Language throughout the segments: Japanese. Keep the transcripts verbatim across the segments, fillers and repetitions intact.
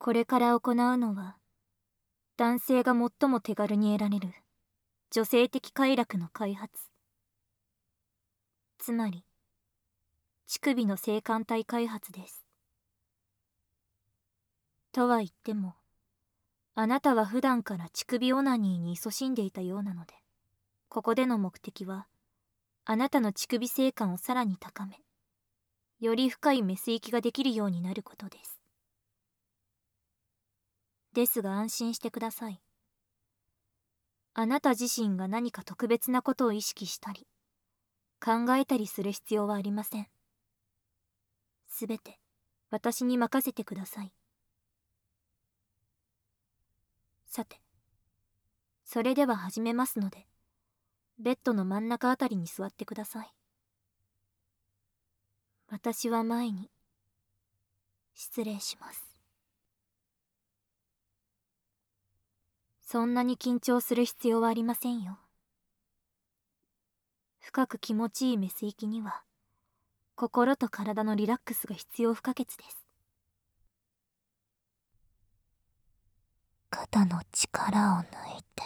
これから行うのは、男性が最も手軽に得られる女性的快楽の開発、つまり乳首の性感帯開発です。とは言っても、あなたは普段から乳首オナニーに勤しんでいたようなので、ここでの目的はあなたの乳首性感をさらに高め、より深いメス行きができるようになることです。ですが安心してください。あなた自身が何か特別なことを意識したり考えたりする必要はありません。すべて私に任せてください。さて、それでは始めますので、ベッドの真ん中あたりに座ってください。私は前に失礼します。そんなに緊張する必要はありませんよ。深く気持ちいいメス行きには心と体のリラックスが必要不可欠です。 肩の力を抜いて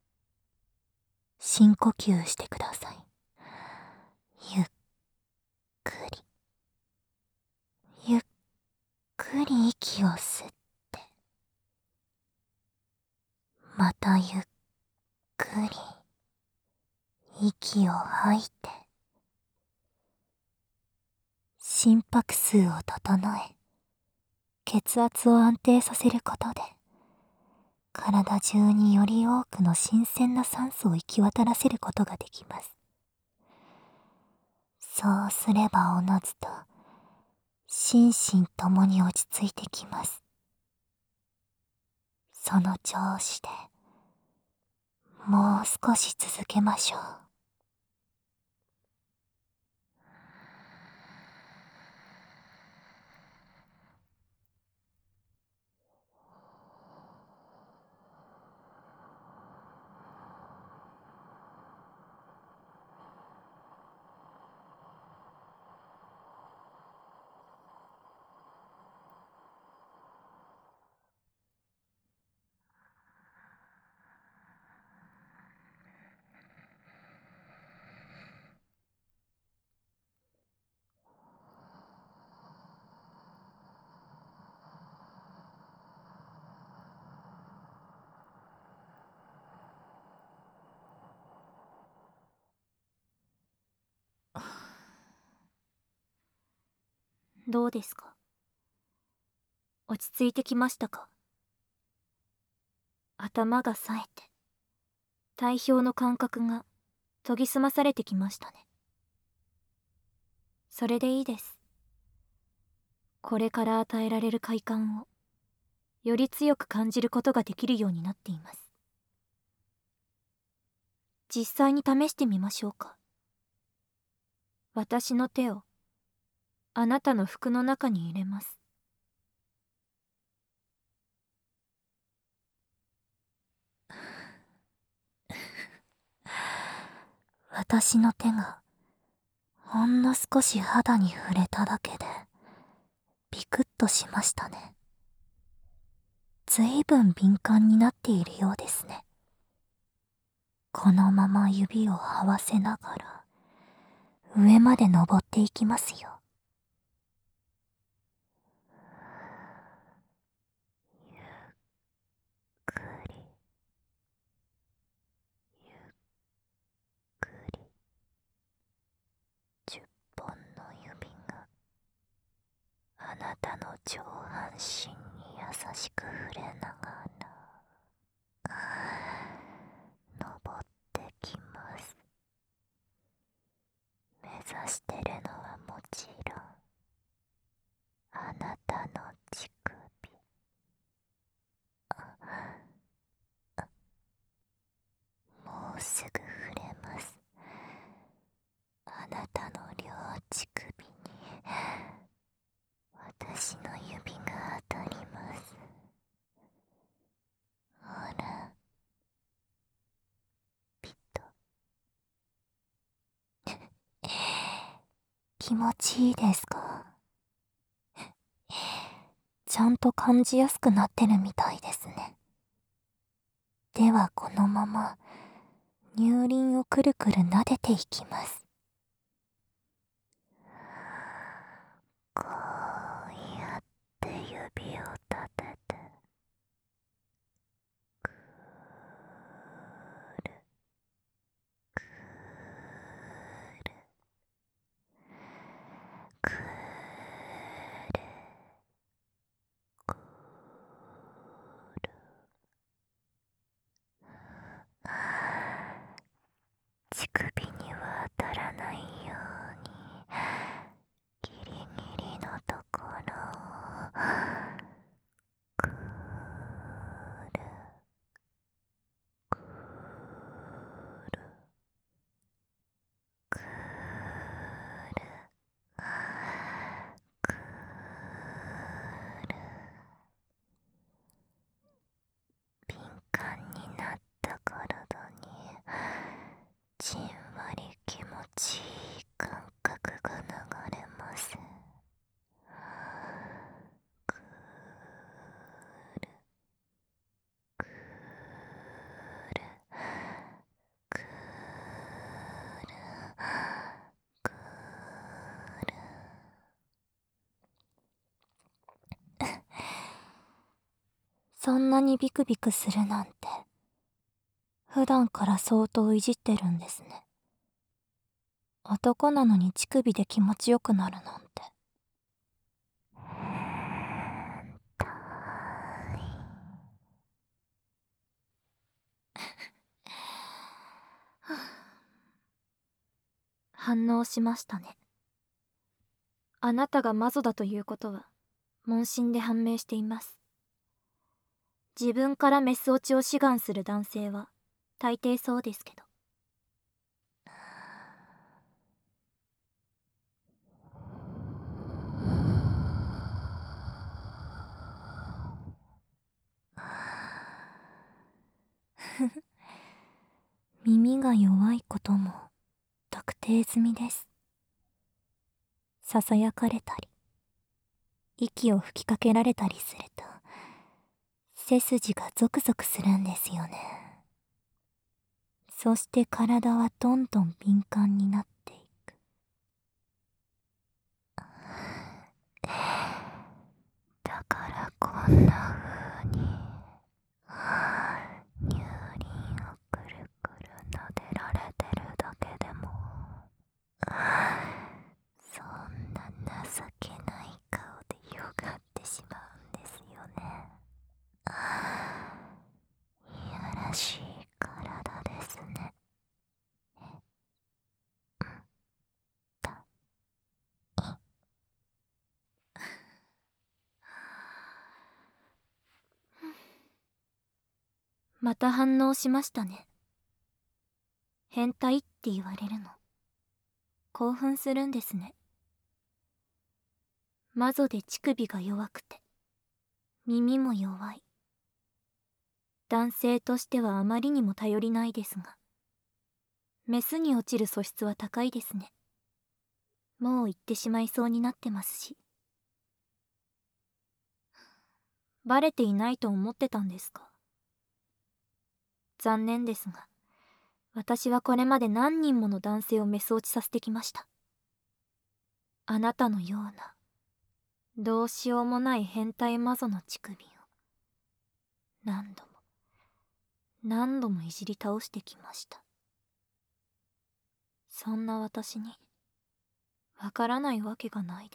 深呼吸してください。ゆっくりゆっくり息を吸って、またゆっくり息を吐いて、心拍数を整え、血圧を安定させることで、体中により多くの新鮮な酸素を行き渡らせることができます。そうすればおのずと心身ともに落ち着いてきます。その調子でもう少し続けましょう。 どうですか？落ち着いてきましたか？頭が冴えて、体表の感覚が研ぎ澄まされてきましたね。それでいいです。これから与えられる快感をより強く感じることができるようになっています。実際に試してみましょうか。私の手をあなたの服の中に入れます。 私の手がほんの少し肌に触れただけでビクッとしましたね。ずいぶん敏感になっているようですね。このまま指を這わせながら上まで登っていきますよ。ゆっくりゆっくり十本の指があなたの上半身に優しく触れながら登ってきます。目指してるのはもちろんあなたの乳首。もうすぐ触れます。あなたの両乳首に私の指が当たります。ほら、ピッと気持ちいいですか？ ちゃんと感じやすくなってるみたいですね。ではこのまま乳輪をくるくる撫でていきます。こうやって指を立てて、くーるくーるくーるくーる。乳首には当たらないようにギリギリのところをくーるくーるくーるくーる。敏感になった体にじんわり気持ちいい感覚が流れます。くーるくーるくーるくーる。そんなにビクビクするなんて普段から相当いじってるんですね。男なのに乳首で気持ちよくなるなんて。 反応しましたね。あなたが魔女だということは問診で判明しています。自分からメス落ちを志願する男性は大抵そうですけど。 耳が弱いことも特定済みです。ささやかれたり息を吹きかけられたりすると背筋がゾクゾクするんですよね。そして体はどんどん敏感になっていく。だからこんな風に乳輪をくるくる撫でられてるだけでもそんな情けない顔でよがってしまうんですよね。いやらしい体ですね。だまた反応しましたね。変態って言われるの興奮するんですね。魔女で乳首が弱くて耳も弱い。男性としてはあまりにも頼りないですが、メスに落ちる素質は高いですね。もう言ってしまいそうになってますし。バレていないと思ってたんですか。残念ですが、私はこれまで何人もの男性をメス落ちさせてきました。あなたのようなどうしようもない変態魔女の乳首を何度も何度もいじり倒してきました。そんな私にわからないわけがないです。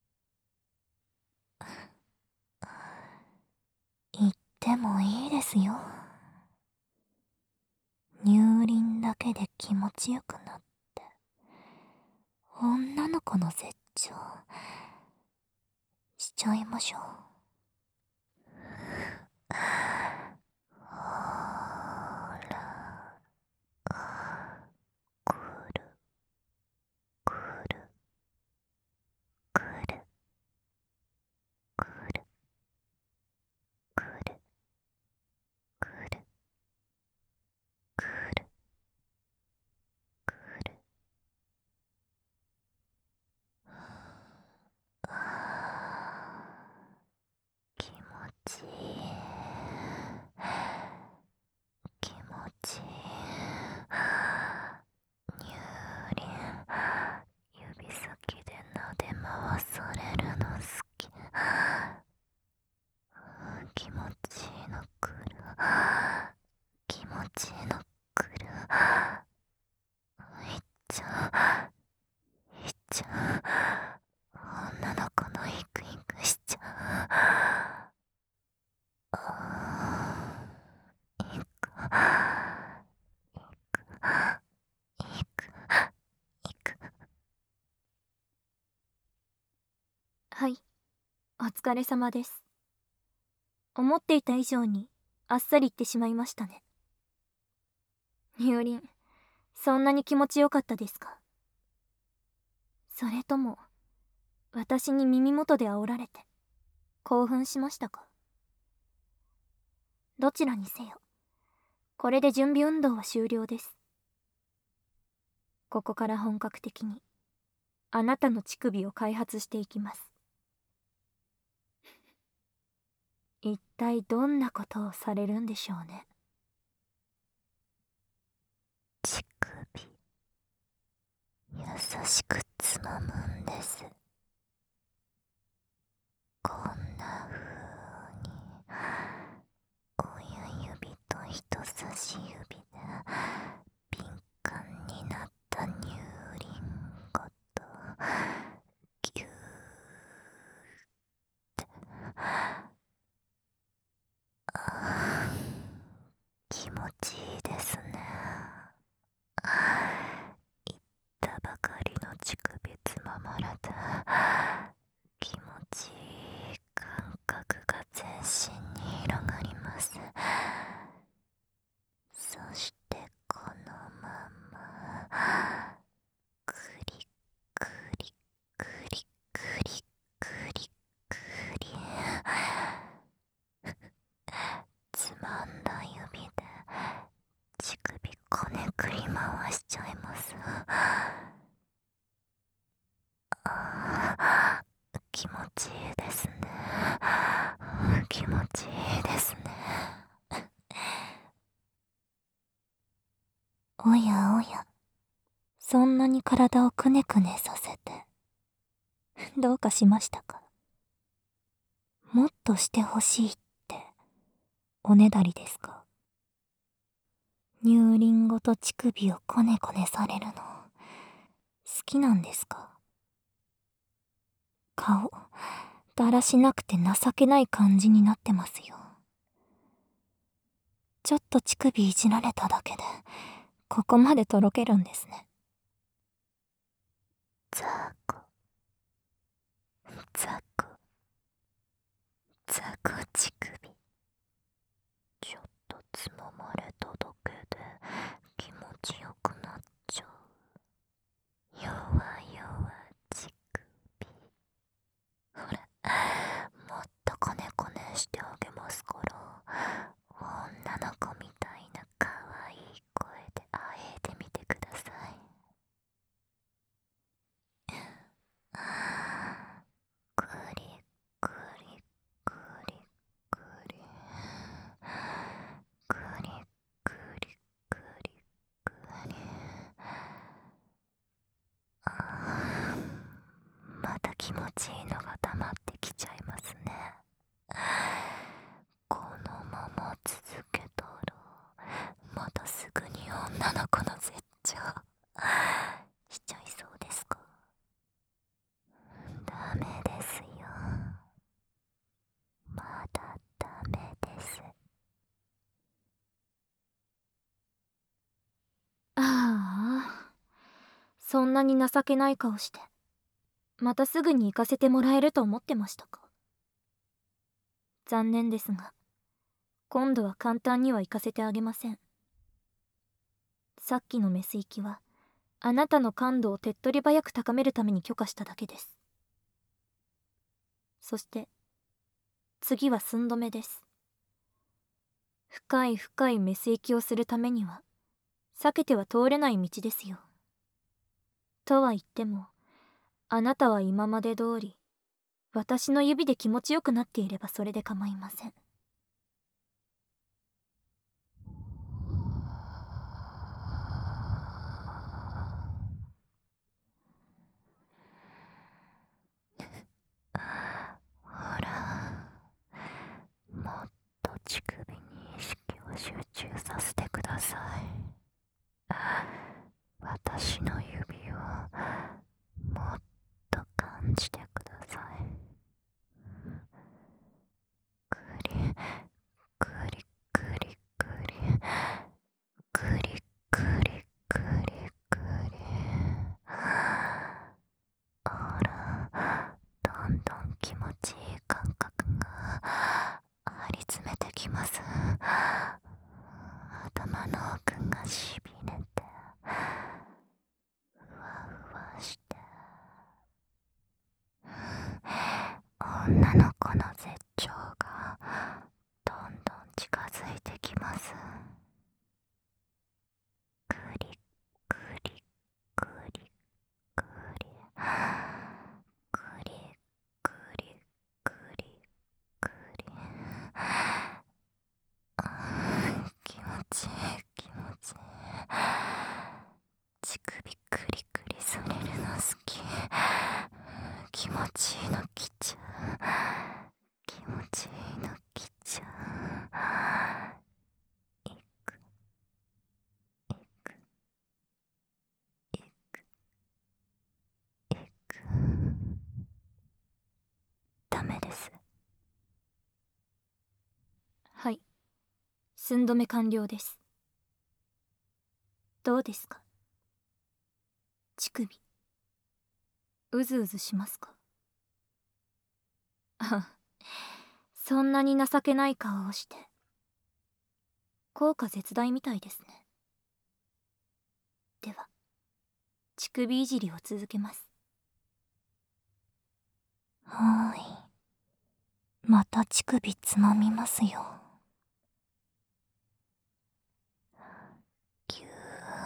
言ってもいいですよ。乳輪だけで気持ちよくなって女の子の絶頂しちゃいましょう。ほらくるくるくるくるくるくるくるくる。あちいいのくる。いっちゃう、いっちゃう。女の子のイクイクしちゃう。あーいく、いく、いく、いく。 はい、お疲れ様です。思っていた以上にあっさり言ってしまいましたね。乳輪、そんなに気持ちよかったですか？それとも私に耳元で煽られて興奮しましたか？どちらにせよ、これで準備運動は終了です。ここから本格的にあなたの乳首を開発していきます。一体どんなことをされるんでしょうね。 乳首、優しくつまむんです。こんな風に親指と人差し指で敏感になった乳輪ごとギューってあー気持ちいいですね。言ったばかりの乳首つままれて気持ちいい感覚が全身に広がります。そしてこのままクリクリクリクリクリクリつまんだ指で乳首こねくり回しちゃいます。あー気持ちいいですね。気持ちいいですね。おやおや、そんなに体をくねくねさせてどうかしましたか？もっとしてほしいっておねだりですか？乳輪ごと乳首をこねこねされるの好きなんですか？顔だらしなくて情けない感じになってますよ。ちょっと乳首いじられただけでここまでとろけるんですね。ザコザコザコ乳首、ちょっとつままれただけで気持ちよくなっちゃう。弱々乳首、ほらもっとこねこねしてあげますから、女の子みたいな可愛い声であえてみてください。クリクリクリクリクリクリクリクリ、あーまた気持ちいいのが溜まってきちゃいますね。このまま続けたらまたすぐに女の子の絶頂しちゃいそうですか？ダメですよ、まだダメです。 ああ、そんなに情けない顔してまたすぐに行かせてもらえると思ってましたか？残念ですが今度は簡単には行かせてあげません。さっきのメス行きはあなたの感度を手っ取り早く高めるために許可しただけです。そして次は寸止めです。深い深いメス行きをするためには避けては通れない道ですよ。とは言ってもあなたは今まで通り私の指で気持ちよくなっていればそれで構いません。 ほら、もっと乳首に意識を集中させてくださ女の子の絶頂がどんどん近づいてきます。クリクリクリクリクリクリクリクリ、気持ちいい気持ちいい。乳首クリクリされるの好き。気持ちいいの来ちゃう。気持ちいいの来ちゃう。いくいくいくいく。ダメです。 はい、寸止め完了です。どうですか？乳首うずうずしますか？あ、そんなに情けない顔をして。効果絶大みたいですね。では乳首いじりを続けます。 はーい、また乳首つまみますよ。ぎゅー。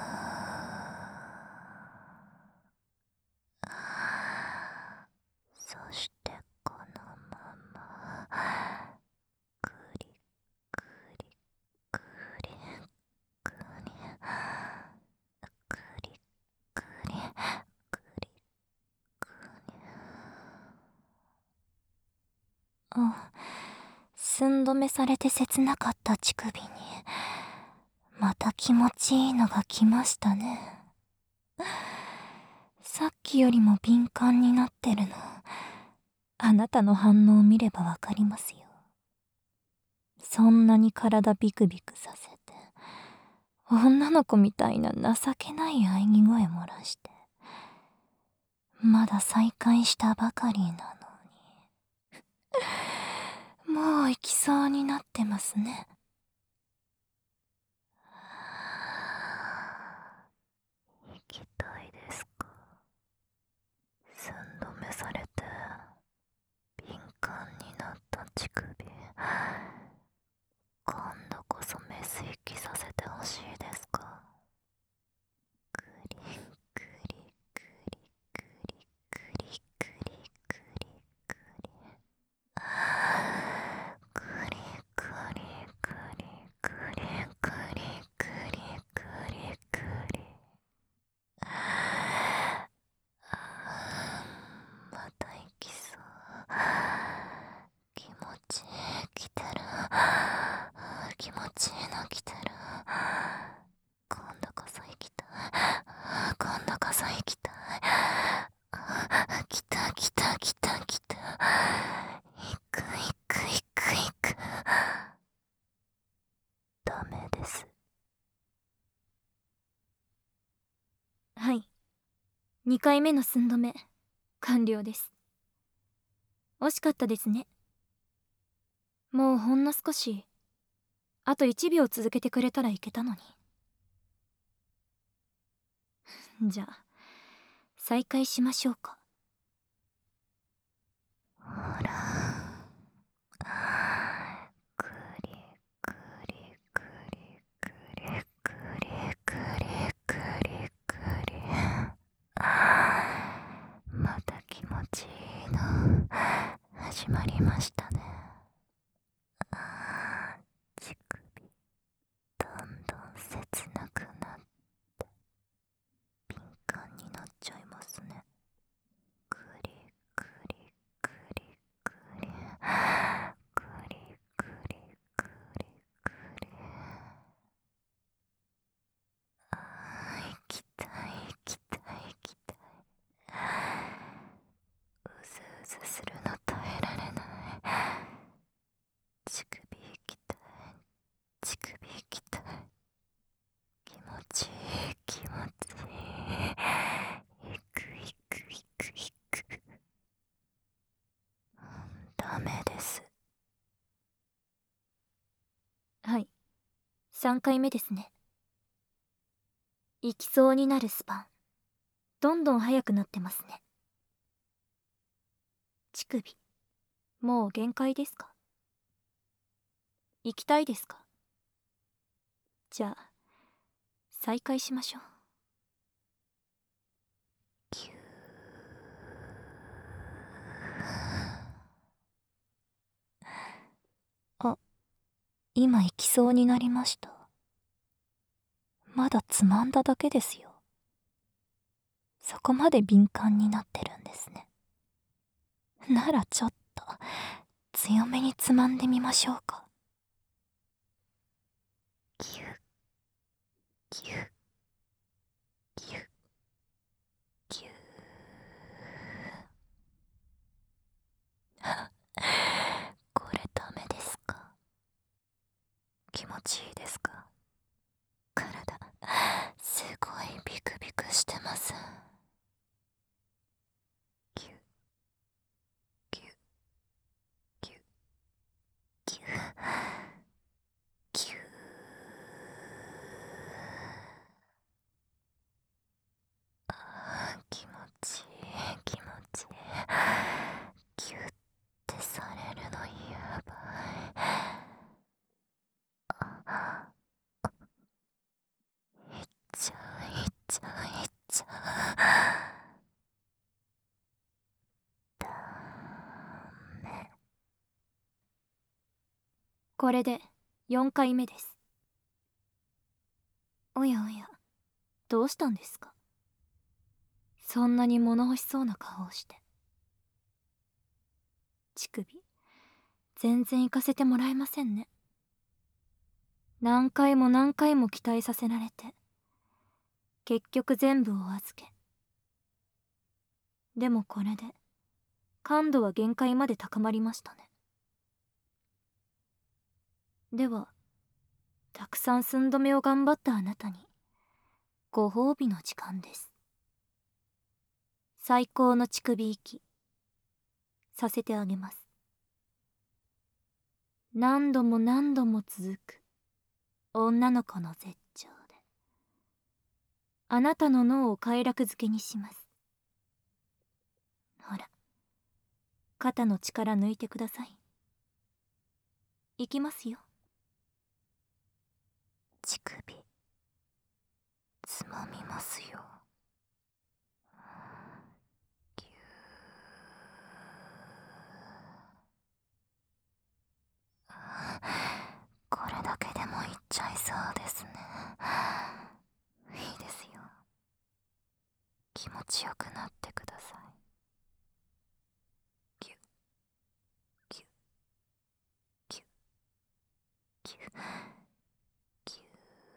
そしてこのままクリクリクリクリクリクリクリクリ。あ、寸止めされて切なかった乳首にまた気持ちいいのが来ましたね。さっきよりも敏感になってるの、あなたの反応を見ればわかりますよ。そんなに体ビクビクさせて、女の子みたいな情けない喘ぎ声漏らして、まだ再会したばかりなのに、もう行きそうになってますね。行きたいですか？寸止めされて敏感になった乳首、今度こそメス息させてほしいですか？クリクリクリクリクリクリクリクリクリクリクリクリクリクリクリクリ。また行きそう。気持ちいい来てる。気持ちいいの来てる。今度こそ行きたい。今度こそ行きたい。来た来た来た来た。行く行く行く行く。ダメです。 はい、にかいめの寸止め完了です。惜しかったですね。もうほんの少し、あといちびょう続けてくれたらいけたのに。じゃあ再開しましょうか。 ほら、クリクリクリクリクリクリクリクリ。また気持ちいいの始まりましたね。乳首どんどん切なくなって敏感になっちゃいますね。クリクリクリクリクリクリクリクリ。あー、行きたい行きたい行きたい。うずうずするの耐えられない。乳首行きたい乳首行きたい。気持ちいい気持ちいい。行く行く行く行く。ダメです。 はい、さんかいめですね。行きそうになるスパンどんどん速くなってますね。乳首もう限界ですか？行きたいですか？じゃあ再開しましょう。 あ、今行きそうになりました。まだつまんだだけですよ。そこまで敏感になってるんですね。ならちょっと強めにつまんでみましょうか。ギュッギュッギュッギュッこれダメですか？気持ちいいですか？体すごいビクビクしてます。ギュッギュッギュッギュッギュッ。気持ちいい気持ちいい。ギュッてされるのやばい。あ、いっちゃういっちゃういっちゃう。ダメ。 これでよんかいめです。おやおや、どうしたんですか？そんなに物欲しそうな顔をして。乳首全然行かせてもらえませんね。何回も何回も期待させられて結局全部お預け。でもこれで感度は限界まで高まりましたね。ではたくさん寸止めを頑張ったあなたにご褒美の時間です。最高の乳首息させてあげます。何度も何度も続く女の子の絶頂であなたの脳を快楽づけにします。ほら、肩の力抜いてください。いきますよ。 乳首つまみますよ。ギュー。これだけでもいっちゃいそうですね。いいですよ。気持ちよくなってください。ギュッギュッギュッギュッギュッ。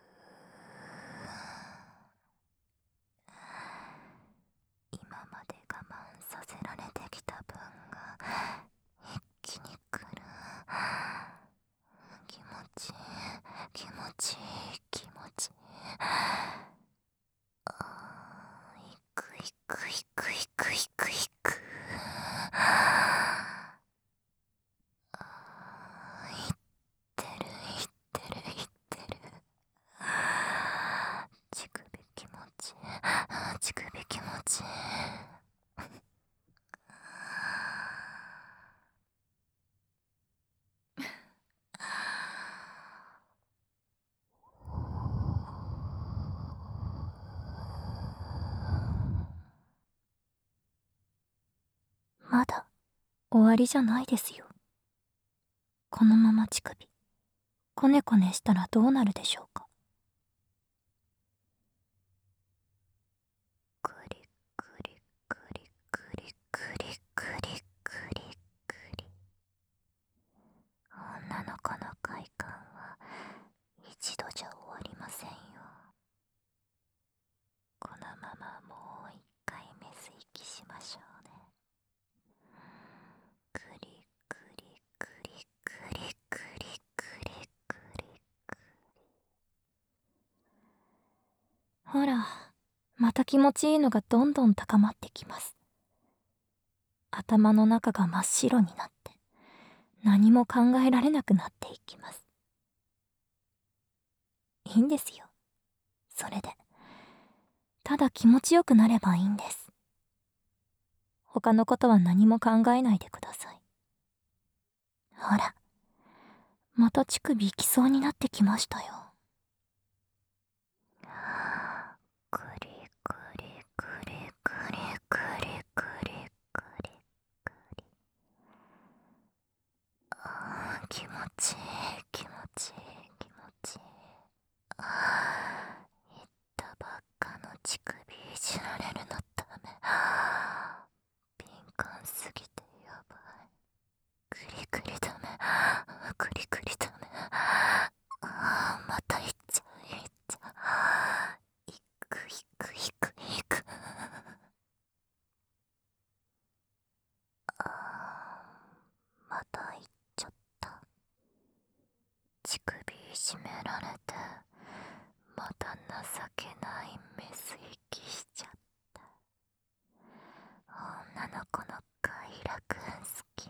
今まで我慢させられてきた分が一気にくる。気持ちいい気持ちいい気持ちいい。あー、いくいくいくいくいくいく。あー、いってるいってるいってる。乳首気持ちいい乳首気持ちいい。まだ終わりじゃないですよ。このまま乳首こねこねしたらどうなるでしょうか。クリクリクリクリクリクリクリクリ。女の子の快感は一度じゃ終わりませんよ。このままもう一回メス息しましょうね。クリクリクリクリクリクリクリ。ほら、また気持ちいいのがどんどん高まってきます。頭の中が真っ白になって何も考えられなくなっていきます。いいんですよ、それで。ただ気持ちよくなればいいんです。他のことは何も考えないでください。 ほら、また乳首きそうになってきましたよ。くりくりくりくりくりくりくりくり。あー、気持ちいい気持ちいい気持ちいい。あー、言ったばっかの乳首いじられるのダメ。敏感すぎてやばい。クリクリダメ。クリクリダメ。あー、またいっちゃういっちゃう。いくいくいくいく。あー、またいっちゃった。乳首いじめられてまた情けないメス息しちゃった。女の子の快楽好き。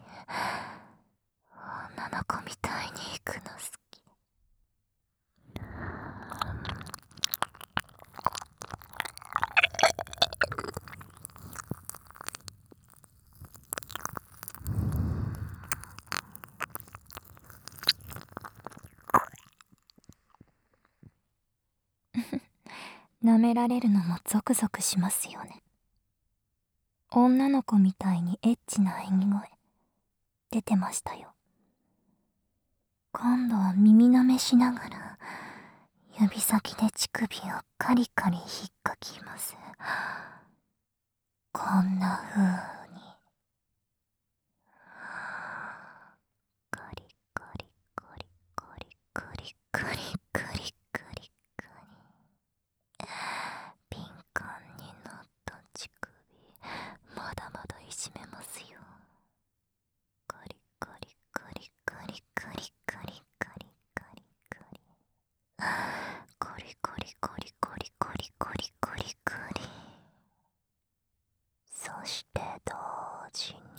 女の子みたいに行くの好き。舐められるのもゾクゾクしますよね。女の子みたいにエッチな演技声出てましたよ。今度は耳舐めしながら指先で乳首をカリカリ引っかきます。こんな風にカリカリカリカリカリカリカリカリカリ。敏感になった乳首まだまだいじめますよ。カリカリカリカリカリカリカリカリカリカリカリカリカリカリカリカリカリ。そして同時に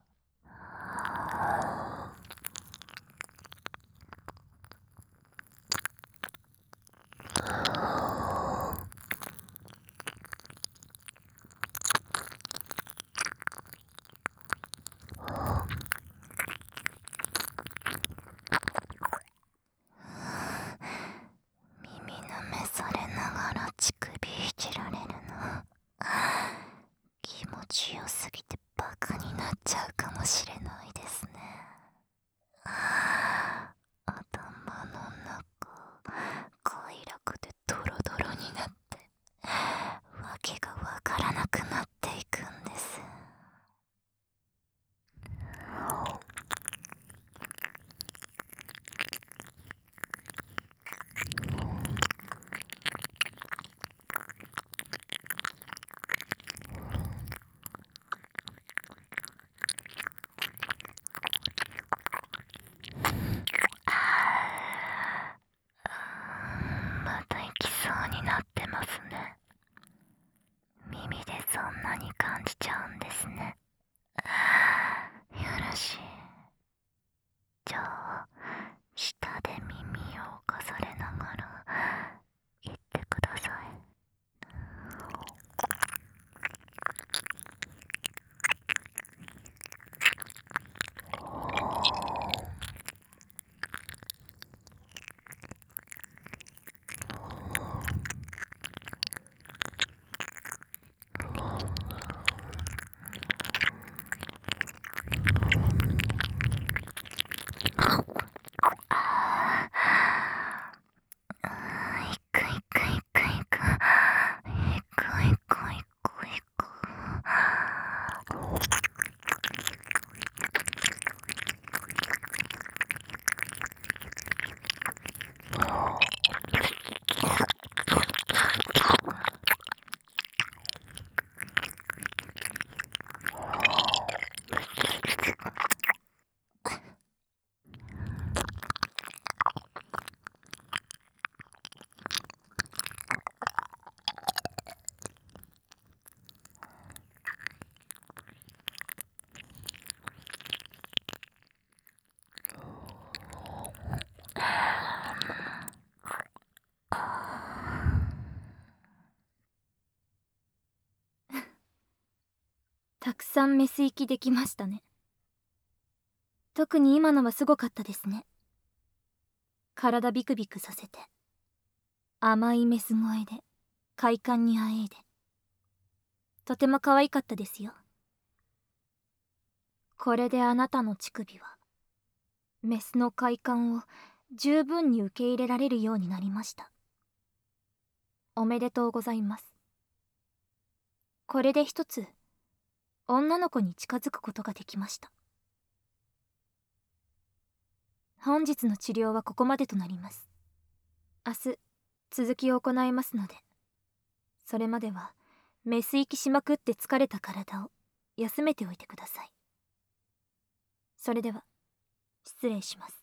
耳舐めされながら乳首いじられるの気持ちよすぎてバカになっちゃうかもしれないですね。頭の中快楽でドロドロになってわけがわからなくなっていくんです。また行きそうになってますね。耳でそんなに感じちゃうんですね。よろしい。じゃあ舌で耳を侵されながら言ってください。 たくさんメス息できましたね。 特に今のはすごかったですね。体ビクビクさせて、甘いメス声で快感にあえいで、とても可愛かったですよ。これであなたの乳首はメスの快感を十分に受け入れられるようになりました。おめでとうございます。これで一つ女の子に近づくことができました。本日の治療はここまでとなります。明日続きを行いますので、それまではメス息しまくって疲れた体を休めておいてください。それでは失礼します。